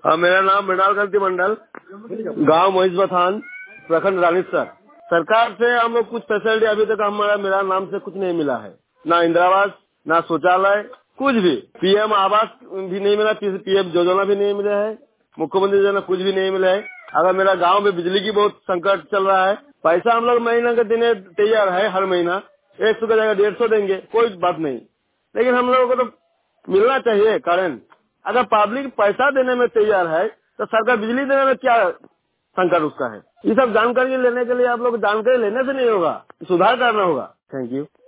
हाँ, मेरा नाम मृणाल कांति मंडल, गांव मोहिजवा थान, प्रखंड रानीसर। सरकार से हम लोग कुछ फैसिलिटी अभी तक मेरा नाम से कुछ नहीं मिला है, ना इंदिरावास, ना शौचालय, कुछ भी। पीएम आवास भी नहीं मिला, पीएम योजना भी नहीं मिला है, मुख्यमंत्री योजना कुछ भी नहीं मिला है। अगर मेरा गांव में बिजली की बहुत संकट चल रहा है, पैसा हम लोग महीना के देने तैयार है, हर महीना 100 का जगह 150 देंगे, कोई बात नहीं, लेकिन हम लोगों को तो मिलना चाहिए कारण। अगर पब्लिक पैसा देने में तैयार है तो सरकार बिजली देने में क्या संकट उसका है। ये सब जानकारी लेने के लिए आप लोग जानकारी लेने से नहीं होगा, सुधार करना होगा। Thank you.